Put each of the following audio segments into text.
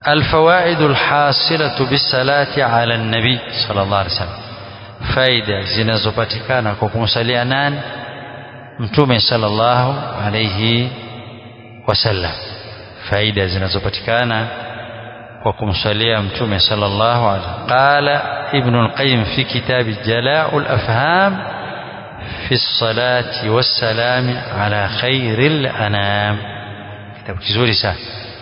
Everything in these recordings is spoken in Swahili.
الفوائد الحاصلة بالصلاة على النبي صلى الله عليه وسلم faida zinazopatikana kwa kumsalia nani mtume sallallahu alayhi wasallam faida zinazopatikana kwa kumsalia mtume sallallahu alayhi qala ibn al-qayyim fi kitab jala'ul afham fi as-salati was-salam ala khairil anam kitabu kizuri sana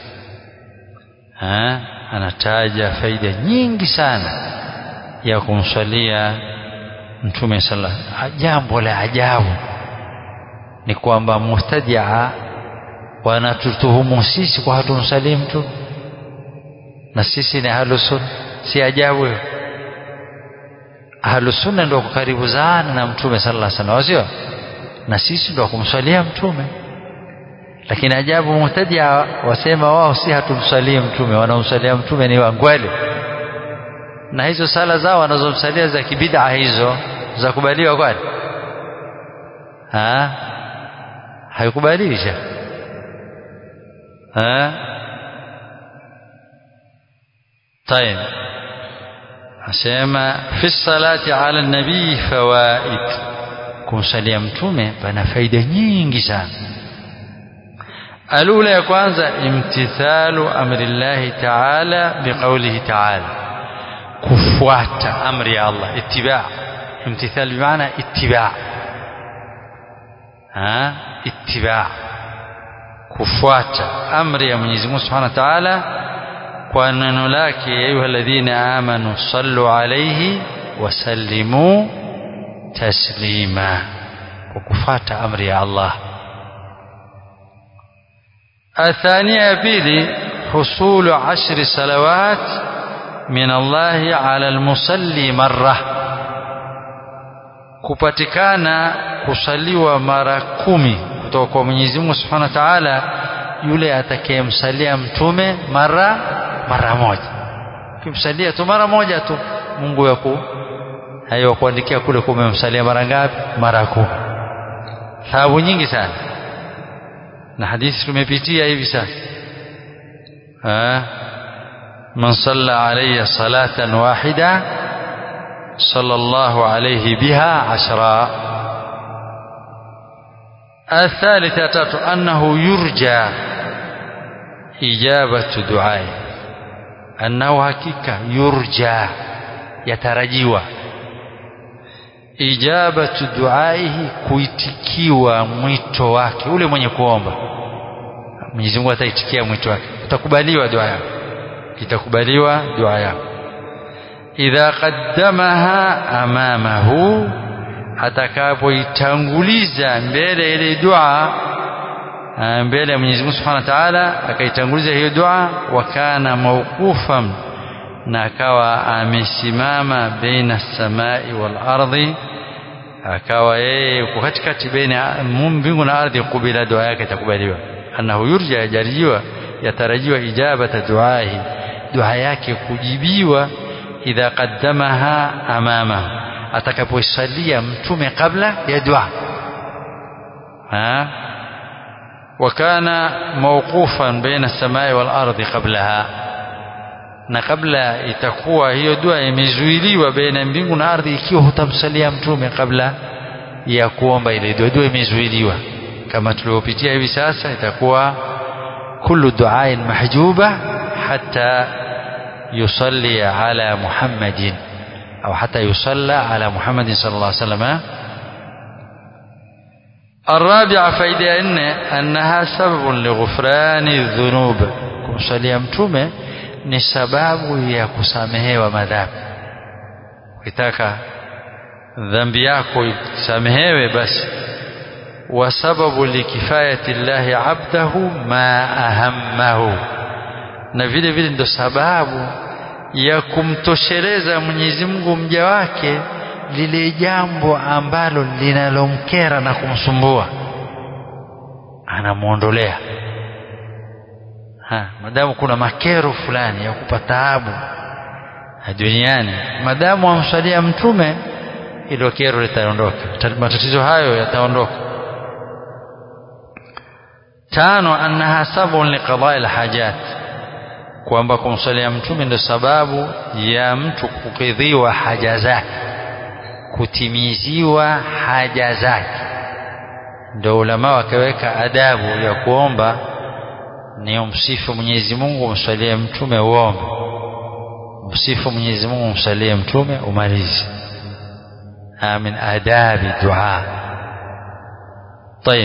anataja faida nyingi sana ya kumsalia mtume sallallahu alayhi wasallam. Jambo la ajabu ni kwamba muhtadia wanatutuhumu sisi kwa hatumsalii mtu na sisi ni ahlus sunna. Si ajabu hiyo? Ahlus sunna ndio karibu sana na mtume sallallahu alayhi wasallam, sio? Na sisi ndio kumsalia mtume. Lakini ajabu muhtadia wasema wao si hatumsalii mtume, wanaomsalia mtume ni wangwale. Na hizo sala zao wanazomsalia za kibid'a hizo za kubaliwa kwani? Haikubaliwi shekhi. طيب asema fi salati ala an-nabi fawaid, kumsalia mtume pana faida nyingi sana. alula ya kwanza imtithalu amri Allah ta'ala biqawlihi ta'ala, kufuata amri ya Allah. ittiba' imtithal bimaana ittiba' ittiba' kufuata amri ya Mwenyezi Mungu Subhanahu wa Ta'ala kwa neno lake ya ayyuhalladhina amanu sallu alayhi wa sallimu taslima, kwa kufuata amri ya Allah. athania pili husulu 10 salawat min Allah ala almusalli marra, kupatikana kusaliwa mara 10 kutoka kwa Mwenyezi Mungu Subhanahu wa Ta'ala yule atakayemsalia mtume mara moja. Ukimsalia tu mara moja tu Mungu yako hayo kuandikia kule kumemsalia mara ngapi? Mara 10. Thawabu nyingi sana. Na hadithi tumepitia hivi sasa. Man salla alayya salatan wahida sallallahu alayhi biha 10. الثالثة أنه يرجى إجابة دعائه، أنه حقيقة يرجى يترجيوا إجابة دعائه kuitikiwa mwito wake ule mwenye kuomba. Mwenyezi Mungu ataitikia mwito wake, utakubaliwa dua yako, itakubaliwa dua yako. idha qaddamaha amamahu, atakapoitanguliza mbele ile dua mbele ya Mwenyezi Mungu Subhanahu wa Ta'ala, akaitanguliza hiyo dua, wakana mawqufan, na akawa amesimama baina samai wal ardhi, akawa yeye yuko katikati baina mbingu na ardhi, kubila dua yake itakubaliwa. annahu yurja, yajariwa, yatarajiwa ijabata duahi, dua yake kujibiwa. idha qaddamaha amamahu, atakaposalia mtume kabla ya dua. wakana mawqufan baina samai wal ardhi qablaha, na kabla itakuwa hiyo dua imezuiliwa baina mbingu na ardhi, ikiwa hutamsalia mtume kabla ya kuomba ile dua imezuiliwa. kama tuliopitia hivi sasa, itakuwa kullu du'ain mahjuba hatta yusalli ala Muhammadin أو حتى يصلى على محمد صلى الله عليه وسلم. الرابعة فائدة أنها سبب لغفران الذنوب، kumsalia mtume ni sababu ya kusamehewa madhambi. Ukitaka dhambi yako isamehewe, basi wa sababu likifayati llahi abdahu ma ahammahu, na vile vile ndio sababu ya kumtosheleza Mwenyezi Mungu mja wake lile jambo ambalo linalomkera na kumsumbua, anamuondolea. Madamu kuna makero fulani ya kupata taabu duniani, madamu amsalia mtume, ilo kero litaondoka, matatizo hayo yataondoka. tano, annaha sababun liqada'i alhajat, kwamba kumsalia mtume ndio sababu ya mtu kukidhiwa haja zake, kutimiziwa haja zake. Ndio ulama wakaweka adabu ya kuomba ni umsifu Mwenyezi Mungu, umsalie mtume uombe. Umsifu Mwenyezi Mungu, umsalie mtume umalize. من آداب الدعاء. طيب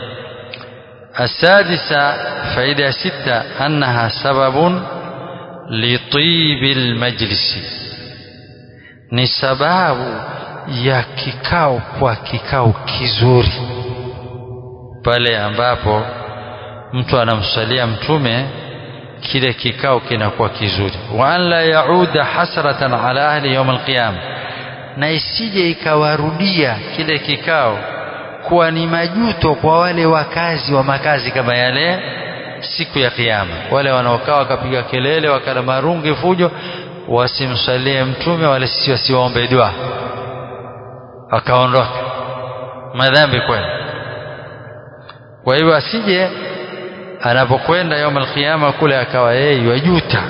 السادسة فائدة 6 أنها سبب لطيب المجلس. ni sababu ya kikao kwa kikao kizuri. Pale ambapo mtu anamsalia mtume kile kikao kinakuwa kizuri. wa an la yauda hasratan ala ahli yawm alqiyama, na isije ikawarudia kile kikao kuwa ni majuto kwa wale wakazi wa makazi kama yale siku ya kiyama. Wale wanaokaa wakapiga kelele wakala marungi fujo, wasimsalie mtume, wale sisi wasiwaombe dua, wakaondoka madhambi kweli. Kwa hivyo asije anapokwenda يوم القيامة kule akawa yeye yajuta.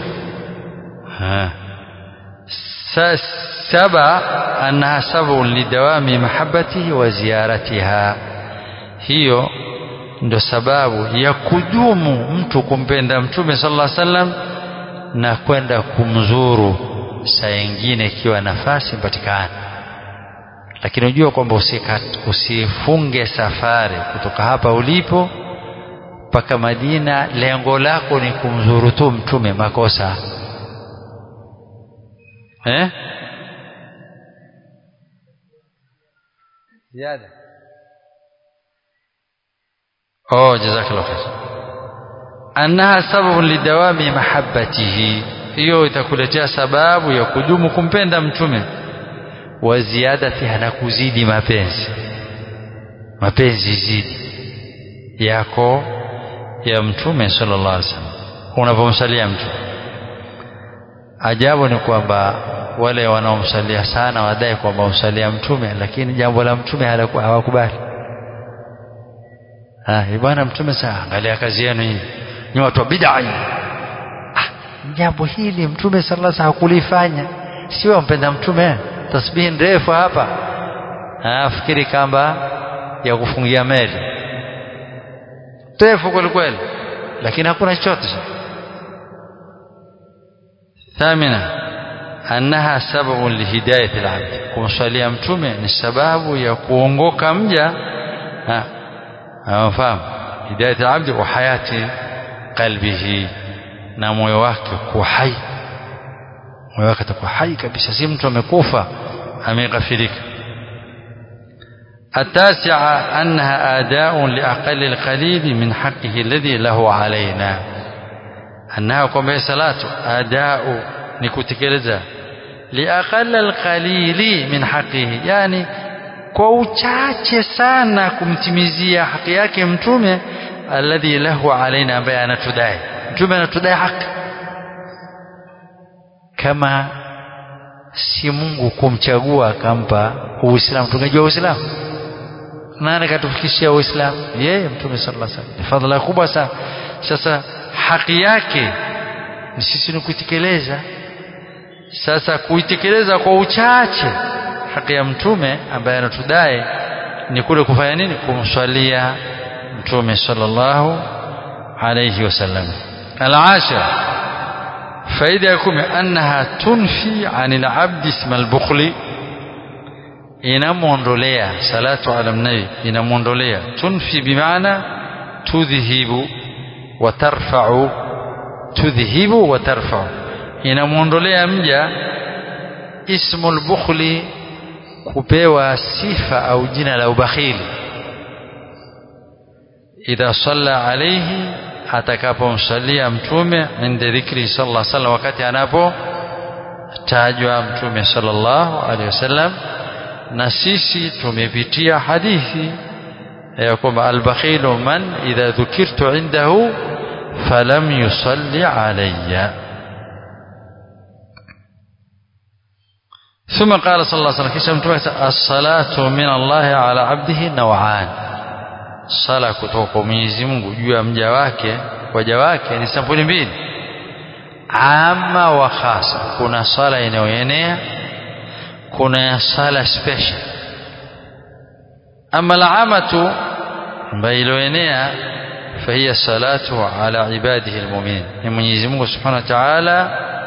سبع أنها سبب لدوام محبته وزيارتها. hiyo ndo sababu ya kudumu mtu kumpenda mtume sallallahu alaihi wasallam na kwenda kumzuru saa nyingine ikiwa nafasi patikana. Lakini unajua kwamba usifunge safari kutoka hapa ulipo mpaka Madina lengo lako ni kumzuru tu mtume, makosa. زيادة جزاك الله خير. أنها سبب لدوام محبته. hiyo itakuletea sababu ya kudumu kumpenda mtume, wa ziyadatiha, na kuzidi mapenzi zidi yako ya mtume sallallahu alaihi wasallam unapomsalia mtume. Ajabu ni kwamba wale wanaomsalia sana wadai kwamba umsalia mtume, lakini jambo la mtume hawakubali. Bwana mtume sasa, angalia kazi yenu hii, ni watu wa bid'a. Jambo hili mtume sallallahu alaihi wasallam hakulifanya. Sio mpenda mtume, tasbihi ndefu hapa, fikiri kamba ya kufungia meli ndefu kweli kweli, lakini hakuna chochote. ثامنة أنها سبب لهداية العبد. kumsalia mtume ni sababu ya kuongoka mja, fahamu, hidayat al-abd wa hayati qalbihi, na moyo wake kuwa hai, moyo wake atakuwa hai kabisa, si mtu amekufa ameghafirika. التاسعة أنها أداء لأقل القليل من حقه الذي له علينا. أنها كما صلاة أداء نكتكلزا لأقل القليل من حقه, يعني kwa uchache sana kumtimizia haki yake mtume, alladhi lahu alaina, ambaye anatudai. Mtume anatudai haki. Kama si Mungu kumchagua akampa Uislamu, tungejua Uislamu. Nani katufikishia Uislamu? Yeye mtume sallallahu alaihi wasallam. Ni fadhila kubwa sana. Sasa haki yake ni sisi ni kuitekeleza. Sasa kuitekeleza kwa uchache haki ya mtume ambaye anatudai ni kule kufanya nini? Kumswalia mtume sallallahu alayhi wasallam. Al-ashara, faida ya 10, annaha tunfi anil abdi isma al-bukhli. inamuondolea salatu ala nabi, inamuondolea. Tunfi bimaana tudhhibu wa tarfa'u, tudhhibu wa tarfa'u, inamuondolea mja ismul bukhli, kupewa sifa au jina la ubakhili. Idha salla alayhi, atakapomsalia mtume, inda dhikri sallallahu alayhi wasallam, wakati anapo tajwa mtume sallallahu alayhi wasallam. Na sisi tumepitia hadithi ya kwamba al-bakhilu man idha dhukirtu indahu falam yusalli alayya. ثم قال صلى الله عليه وسلم, kisha mtume as-salatu min Allah ala abdihi naw'an, sala kutoka kwa Mwenyezi Mungu juu ya mja wake, waja wake ni sampuli mbili. amma wa khasa, kuna sala inayoenea, kuna sala special. Ama al-amatu ambayo iliyoenea fahiya salatu ala ibadihi almu'minin, ni Mwenyezi Mungu Subhanahu wa Ta'ala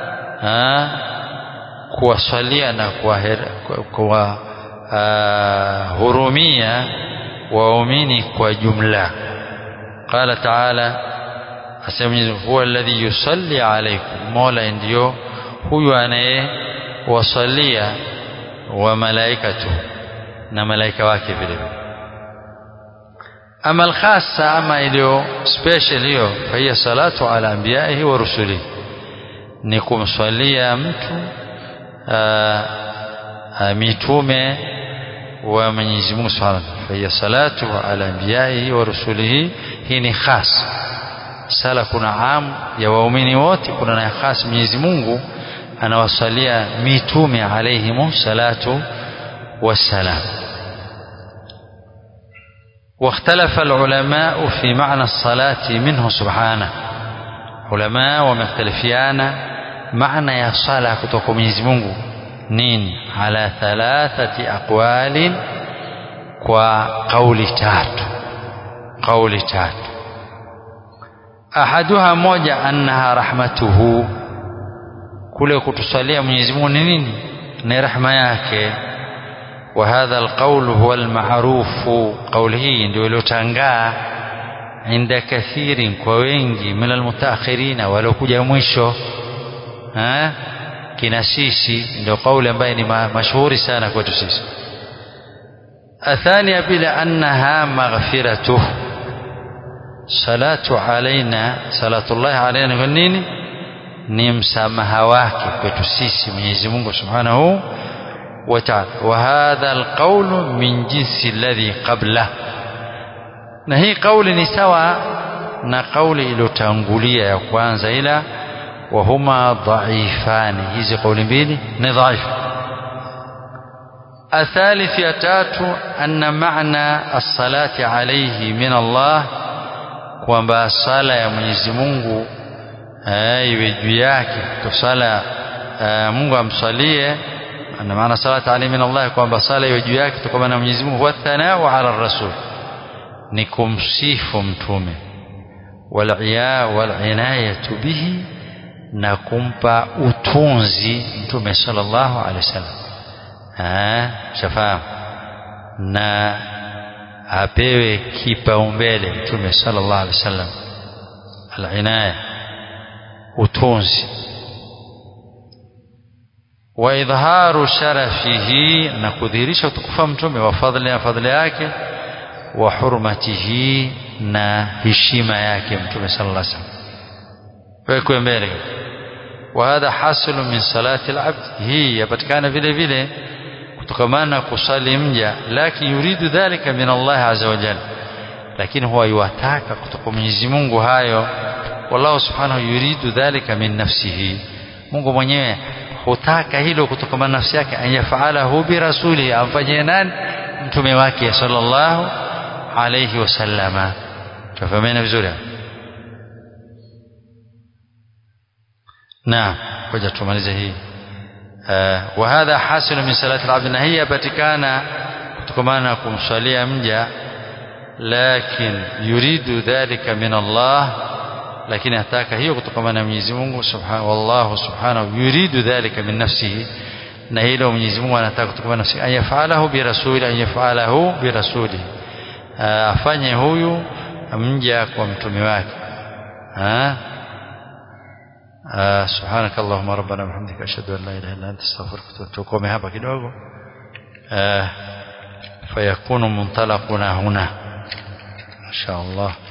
kuwasalia na kuwahurumia waumini kwa jumla. Qala Ta'ala, asema huwa alladhi yusalli alaykum, Mola ndio huyu anayewasalia wa malaikatu, na malaika wake vile vile. Ama al-khassa, ama iliyo special hiyo, fahiya salatu ala anbiya'ihi wa rusulihi, ni kumswalia mtu mitume wa Mwenyezi Mungu Subhanahu wa Ta'ala. Fahiya salatu ala anbiya'ihi wa rusulihi, hii ni khas. Sala kuna am ya waumini wote, kuna na khas Mwenyezi Mungu anawasalia mitume alayhimu salatu wassalam. واختلف العلماء في معنى الصلاة منه سبحانه، علماء ومختلفيان معنى يا صلاة kutoka Mwenyezi Mungu nini, ala thalathati aqwalin, kwa kauli tatu. Ahaduha, moja, annaha rahmatuhu, kule kutusalia Mwenyezi Mungu ni nini, ni rahma yake. وهذا القول هو المعروف، قوله ndio iliyotangaa inda kathirin, kwa wengi, min almutaakhirin, walokuja mwisho kina sisi, ndio kauli ambayo ni mashuhuri sana kwetu sisi. athania, bila annaha maghfiratuh, salatu alaina, salatullahi alaina kwa nini, ni msamaha wake kwetu sisi Mwenyezi Mungu Subhanahu wa Ta'ala. Wa hadha alqawl min jinsi alladhi qabla, na hii kauli ni sawa na kauli iliyotangulia ya kwanza, ila wa huma dhaifani, hizi kauli mbili ni dhaifu. athalith, ya tatu, anna maana as-salati alayhi min Allah, kwamba sala ya Mwenyezi Mungu iwe juu yake, kwa sala Mungu amsalie, ana maana salati alayhi min Allah, kwamba sala iwe juu yake kutokana na Mwenyezi Mungu. wa thanau ala rasul, ni kumsifu mtume, wal inayatu bihi, na kumpa utunzi mtume sallallahu alaihi wasallam, shafaam, na apewe kipaumbele mtume sallallahu alaihi wasallam. al-inaya, utunzi. wa idharu sharafihi, na kudhihirisha utukufu mtume, wa fadhila yake, wa hurmatihi, na heshima yake mtume sallallahu alaihi wasallam wekwe mbele. wa hadha hasilu min salati al-abd, hii yapatikana vile vile kutokamana kusali mja, lakini yuridu dhalika min Allah azza wa jalla, lakini huwa yuwataka kutoka Mwenyezi Mungu hayo. wallahu subhanahu yuridu dhalika min nafsihi, Mungu mwenyewe hutaka hilo kutokamana na nafsi yake, ayafalahu bi rasulihi, amfanyie nani, mtume wake sallallahu alayhi wasallama. tufahameni vizuri. Naam, ngoja tumalize hii. wa hadha hasilu min salati al-abd, na hii yapatikana kutokana na kumswalia mja, lakin yuridu dhalika min Allah, lakini ataka hiyo kutokana na Mwenyezi Mungu subhanahu, wallahu subhanahu yuridu dhalika min nafsihi, na hilo Mwenyezi Mungu anataka kutokana na nafsi, ayafalahu bi rasuli, afanye huyu mja kwa mtume wake. سبحانك اللهم ربنا وبحمدك أشهد أن لا إله إلا أنت أستغفرك وأتوب إليك. hapa kidogo فيكون منطلقنا هنا إن شاء الله.